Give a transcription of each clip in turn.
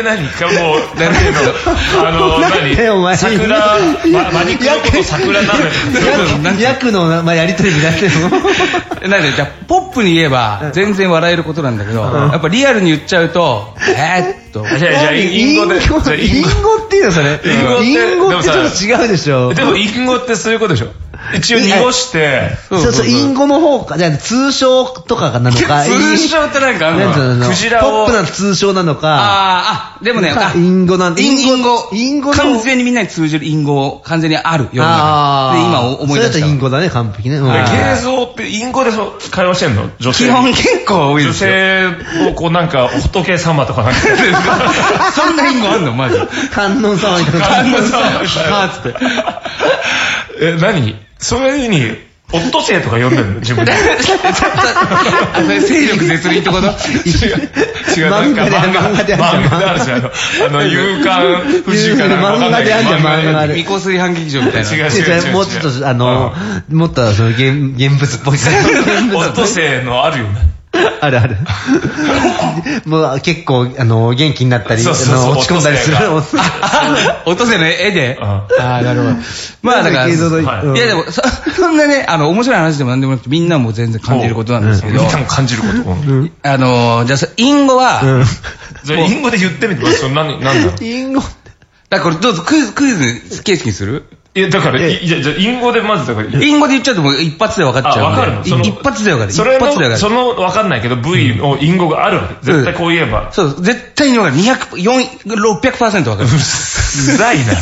何かもう、何桜、マニキュアこと桜鍋とか。 役のやりとりみたいな。 なんで、じゃあ、ポップに言えば、全然笑えることなんだけど、やっぱリアルに言っちゃうと、じゃあ、インゴで。 インゴっていうのそれ。インゴってちょっと違うでしょ。 でも、インゴってそういうことでしょ。一応濁して、 そう、インゴの方か、じゃあ通称とかなのか。 通称ってなんかクジラを。 ポップな通称なのか。 でもね、 インゴなんて。 インゴ。完全にみんなに通じるインゴ、完全にある世の中で、今思い出した。 それだとインゴだね、完璧ね。 芸像ってインゴで会話してんの？女性。 基本結構多いですよ。 女性をこうなんか、仏様とかなんか。 そんなインゴあんのマジ。 観音様みたいな。 観音様みたいな。つって。何？そういう風に、オットセイとか読んでるの自分で。 それ勢力絶倫ってこと？ 違う、なんか漫画であるじゃん。夕刊、不習かなんかわかんないけど。 漫画である。 未香水反劇場みたいな。 違う。 もうちょっと、もっとその現物っぽい。 オットセイのあるよね。 ある。もう結構、元気になったり、落ち込んだりする。 オットセイの絵で？なるほど。まあだから、いやでも、そんなね、面白い話でもなんでもなくて、みんなも全然感じることなんですけど。 みんなも感じること。 じゃあ、インゴは、 じゃあ、インゴで言ってみて、なんだろう。 インゴって。 だからこれどうぞクイズ形式にする？ いや、だから、じゃあ、インゴでまずだから。 インゴで言っちゃうともう一発で分かっちゃう。 わかるの？ 一発で分かる。 それの、わかんないけど、V のインゴがあるわけ。絶対こう言えば。 そう、絶対に分かる。600% 分かる。うざいな。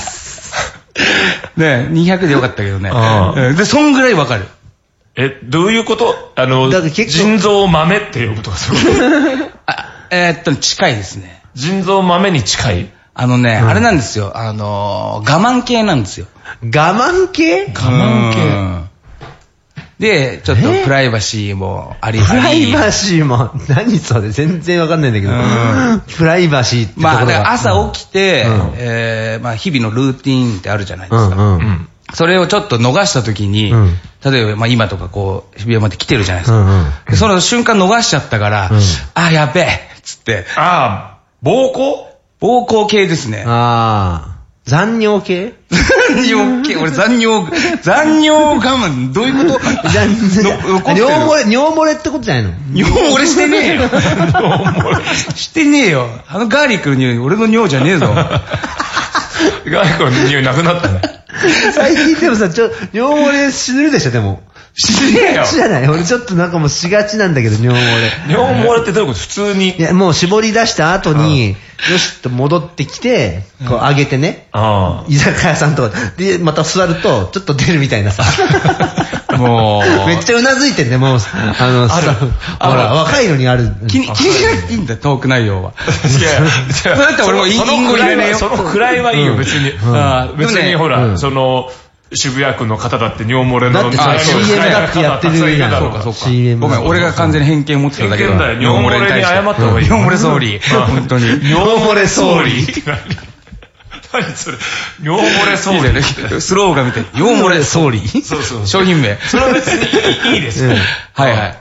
ね200でよかったけどね。で、そんぐらい分かる。 どういうこと？腎臓を豆って呼ぶとかそういうこと？ 近いですね。 腎臓豆に近い？ あれなんですよ。我慢系なんですよ。 我慢系？ 我慢系。 で、ちょっとプライバシーもあり。 プライバシーも、何それ全然わかんないんだけど。プライバシーってところが。 まあ、朝起きて、日々のルーティーンってあるじゃないですか。それをちょっと逃した時に、例えば今とかこう、日比谷まで来てるじゃないですか。その瞬間逃しちゃったから、やべえつって。 膀胱？ 膀胱系ですね。 残尿系？ 残尿系。俺残尿我慢、どういうこと？ 尿漏れってことじゃないの？ 尿漏れしてねえよ。してねえよ。ガーリックの匂い、俺の尿じゃねえぞ。 ガーリックの匂いなくなったね。 最近でもさ、尿漏れ死ぬるでしょ、でも。 死ねえよ。 じゃない。俺ちょっとなんかもうしがちなんだけど、尿漏れ。 尿漏れってどういうこと？普通に。 いや、もう絞り出した後に、よしと戻ってきて、こう上げてね。居酒屋さんとかで、また座ると、ちょっと出るみたいなさ。 もう。 めっちゃうなずいてんね、もう。ほら、若いのにある。 気にしなくていいんだ、トーク内容は。いや、だって俺もインゴ入れねえよ。 そのくらいはいいよ、別に。別にほら、渋谷区の方だって尿漏れの。 だって CM だってやってるやん。 そうか。ごめん、俺が完全に偏見を持ってただけだ。 尿漏れに謝った方がいい。 尿漏れ総理。本当に。 尿漏れ総理。何それ？尿漏れ総理。 スローガンみたい。尿漏れ総理。 そう。 商品名。 それは別にいいですよ。 はい。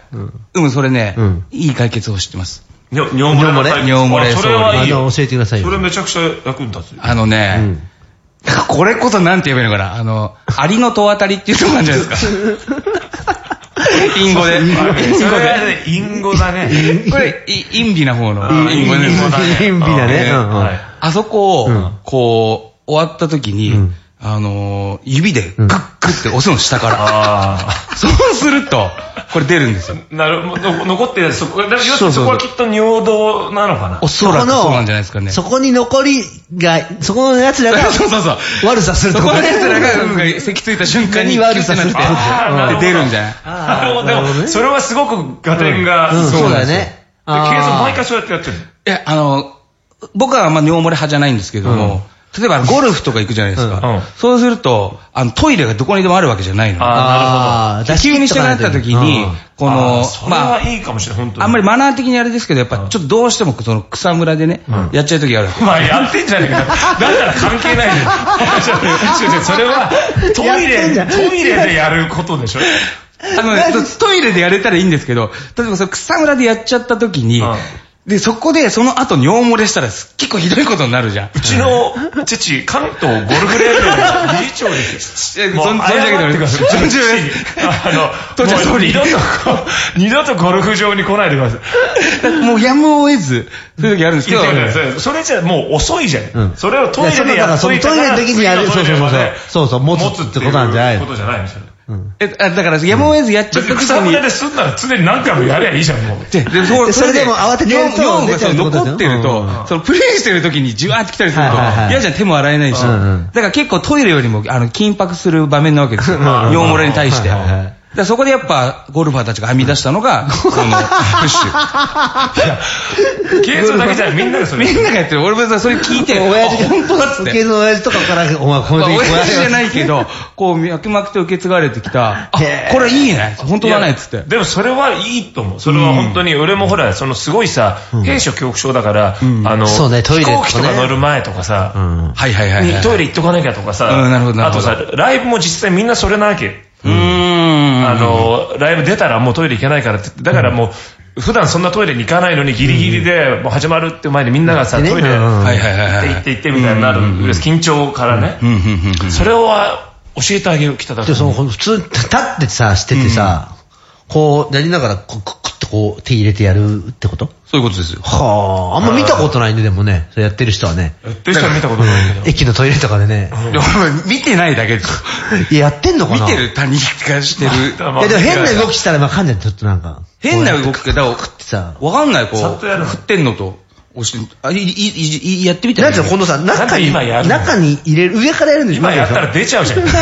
それね、いい解決を知ってます。 尿漏れ総理。 それはいいよ。教えてくださいよ。 それめちゃくちゃ役に立つ。 これこそなんて言えばいいのかな。アリの戸渡りっていうとこなんじゃないですか。インゴで。 インゴだね。 これ、陰微な方の。 インゴだね。陰微だね。 あそこを、こう、終わった時に、指でグッグッって押すの下から。そうすると、これ出るんですよ。 なるほど。残ってるそこはきっと尿道なのかな。 おそらくそうなんじゃないですかね。 そこに残りが、そこの奴らが、悪さするとこ。 そこの奴らが、席ついた瞬間に悪さするって出るんじゃない？ なるほど。でも、それはすごく合点が。 そうだよね。 計算毎回そうやってやってるの？ いや、僕はあんま尿漏れ派じゃないんですけども、例えばゴルフとか行くじゃないですか。そうすると、トイレがどこにでもあるわけじゃないの。 なるほど。 急にしたくなった時に、 それはいいかもしれない、本当に。 あんまりマナー的にあれですけど、やっぱちょっとどうしてもその草むらでね、やっちゃう時ある。 まあやってんじゃねえか。だったら関係ないよ。それはトイレでやることでしょ。トイレでやれたらいいんですけど、例えば草むらでやっちゃった時に、 で、そこで、その後尿漏れしたら結構ひどいことになるじゃん。 うちの父、関東ゴルフ連盟の理事長ですよ。 存じ上げております。存じ上げてもう二度とゴルフ場に来ないでください。 もうやむを得ず、そういう時あるんですけど。 それじゃもう遅いじゃん。それをトイレでやっといたら、 トイレの時にやる。そう、持つってことなんじゃないの？ ことじゃないんですよ。 だからやむを得ずやっちゃった時に。 草むらですんなら常に何回もやりゃいいじゃん、もう。 それでも慌ててやると尿が残ってると、そのプレイしてる時にじわーって来たりすると、嫌じゃん、手も洗えないし。だから結構トイレよりも緊迫する場面なわけですよ。尿漏れに対して。そこでやっぱゴルファーたちが編み出したのが、このプッシュ。 ケイゾだけじゃみんなでそれ。 みんながやってる。俺もそれ聞いて、本当だっつって。 ケイゾの親父とかから、お前これでいい。 親父じゃないけど、こう脈々と受け継がれてきた、これいいね。本当だねっつって。 でもそれはいいと思う。それは本当に、俺もほら、そのすごいさ、閉所恐怖症だから、飛行機とか乗る前とかさ、トイレ行っとかなきゃとかさ、あとさ、ライブも実際みんなそれなわけ。ライブ出たらもうトイレ行けないからって。だからもう、普段そんなトイレに行かないのにギリギリでもう始まるって前にみんながさ、トイレ行ってみたいになる。緊張からね。それを教えてあげる、北田君。 普通、立ってさ、しててさ、こう、やりながら、クッとこう、手入れてやるってこと？ そういうことですよ。 はあ、あんま見たことないね、でもね。それやってる人はね。 やってる人は見たことないけど。 駅のトイレとかでね。 見てないだけですよ。 いや、やってんのかな？ 見てる他人がしてる。 いや、でも変な動きしたらわかんない、ちょっとなんか。 変な動きだから、わかんない、こう。振ってんのと。やってみたら。 なんていうの、このさ、中に入れる、上からやるんでしょ？ 今やったら出ちゃうじゃん。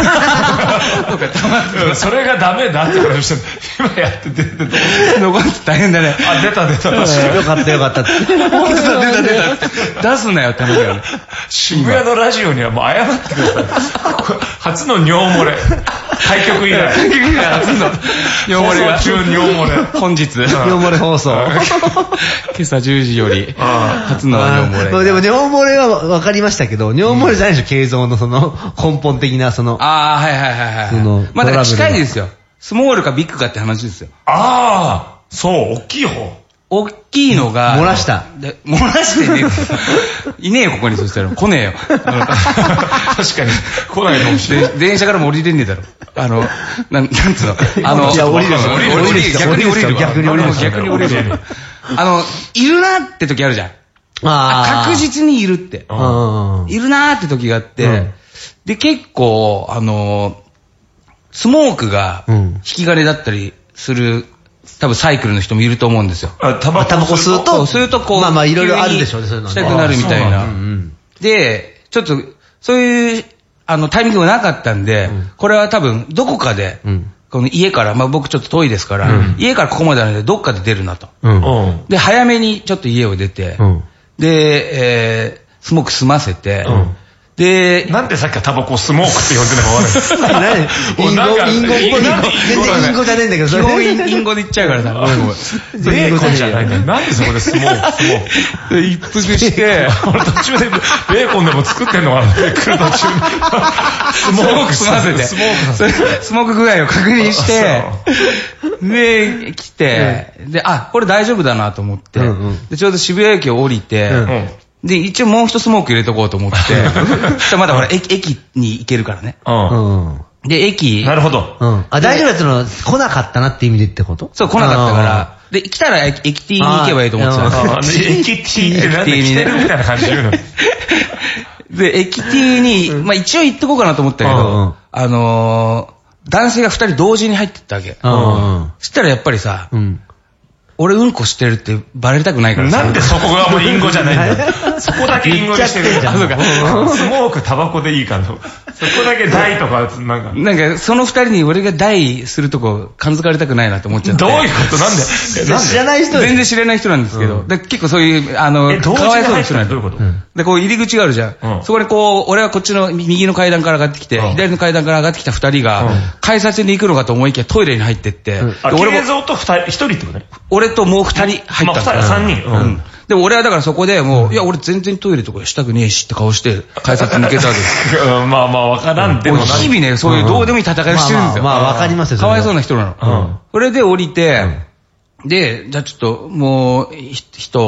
それがダメだって話して今やって出て残って大変だね。 あ、出た。 よかった。 本当だ、出た。出すなよって話だよね。 渋谷のラジオにはもう謝ってください。初の尿漏れ。開局以来初の尿漏れが。中尿漏れ。 本日。 尿漏れ放送。 今朝10時より。初の尿漏れ。 でも尿漏れは分かりましたけど、尿漏れじゃないでしょ、形像のその根本的なその。 はい。まあだから近いですよ。スモールかビッグかって話ですよ。 ああ、そう、大きい方。 大きいのが。 漏らした。 漏らしてね。いねえよ、ここに。そしたら。来ねえよ。 確かに。来ないかもしれない。 電車からも降りれんねえだろ。なんつうの。 いや、降りる。 逆に降りる。逆に降りる。いるなって時あるじゃん。確実にいるって。いるなって時があって、で、結構、スモークが引き金だったりする、多分サイクルの人もいると思うんですよ。 タバコ吸うと、こう、まあいろいろあるでしょうね、そういうの。 したくなるみたいな。で、ちょっと、そういう、タイミングがなかったんで、これは多分、どこかで、この家から、まあ僕ちょっと遠いですから、家からここまでなのでどっかで出るなと。で、早めにちょっと家を出て、で、スモーク済ませて、で、 なんでさっきからタバコをスモークって呼んでるのか悪い。 インゴじゃねえんだけど、 基本インゴで言っちゃうからさ。 ベーコンじゃないんだよ。なんでそこでスモーク。 一服して、 俺途中でベーコンでも作ってんのかなって来る途中に。 スモーク済ませて。スモーク具合を確認して、で、来て、で、これ大丈夫だなと思って、で、ちょうど渋谷駅を降りて、で、一応もう一スモーク入れとこうと思って、まだほら、駅に行けるからね。で、駅。 なるほど。 大丈夫だってのは来なかったなって意味でってこと？ そう、来なかったから。で、来たら駅 T に行けばいいと思ってたんですよ。 駅 T ってなんで来てるみたいな感じで言うの？ で、駅 T に、まあ一応行ってこうかなと思ったけど、男性が2人同時に入ってったわけ。そしたらやっぱりさ、俺うんこしてるってバレたくないからさ。 なんでそこがもうインゴじゃないんだよ。そこだけインゴにしてるじゃん。スモーク、タバコでいいから。そこだけ大とか、 なんか、その二人に俺が大するとこ感づかれたくないなって思っちゃって。 どういうことなんで知らない人全然知らない人なんですけど。結構そういう、かわいそうな人なんで。 どういうことで、こう入り口があるじゃん。そこでこう、俺はこっちの右の階段から上がってきて、左の階段から上がってきた二人が、改札に行くのかと思いきやトイレに入ってって、 映像と一人ってことね。 俺ともう二人入った。 三人。 でも俺はだからそこでもう、いや俺全然トイレとかしたくねえしって顔して、改札抜けたわけです。 まあわからんでもない。 日々ね、そういうどうでもいい戦いをしてるんですよ。 まあわかりますよ。 かわいそうな人なの。それで降りて、で、じゃあちょっともう、人、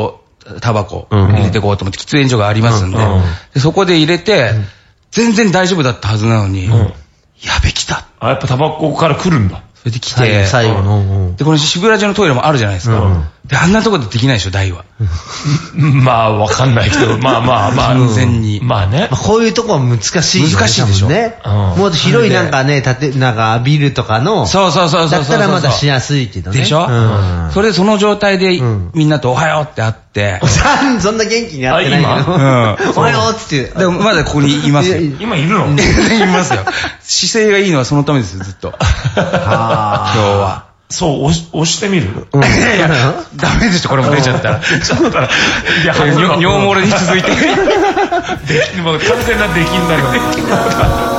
タバコ入れていこうと思って喫煙所がありますんで、そこで入れて、全然大丈夫だったはずなのに、やべ、来た。 やっぱタバコから来るんだ。 それで来て、 最後の。 で、この渋谷中のトイレもあるじゃないですか。で、あんなとこでできないでしょ、大は。 まあ、わかんないけど、まあ。 完全に。 まあね。 こういうとこは難しいよね。 難しいでしょ。 ね。もっと広いなんかね、なんかビルとかの。 そう。だったらまだしやすいけどね。 でしょそれでその状態でみんなとおはようって会って。 そんな元気に会ってないけど。おはようって言って。 でもまだここにいますよ。 今いるの？ いますよ。姿勢がいいのはそのためですよ、ずっと。今日は。 そう、押してみる？ いや、ダメでしょ、これも出ちゃったら。 そうだ。いや、 尿漏れに続いて。 もう完全な出禁だよね。